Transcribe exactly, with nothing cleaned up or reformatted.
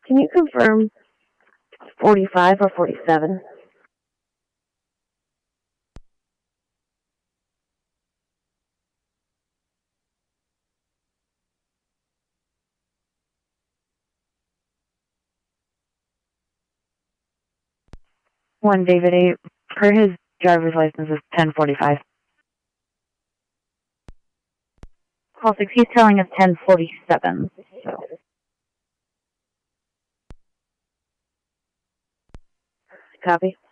Can you confirm forty-five or forty-seven? One David eight, per his driver's license is ten forty-five. Call six, he's telling us ten forty-seven, so. Copy.